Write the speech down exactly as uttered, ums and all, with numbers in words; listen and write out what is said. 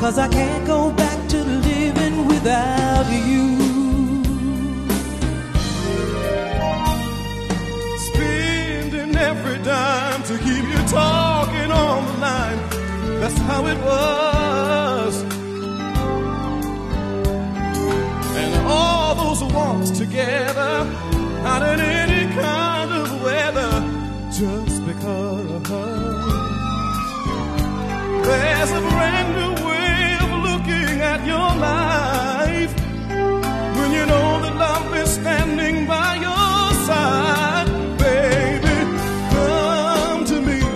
'cause I can't go back to living without you. Spending every dime to keep you talking on the line, that's how it was. And all those walks together, not in any kind of weather, just because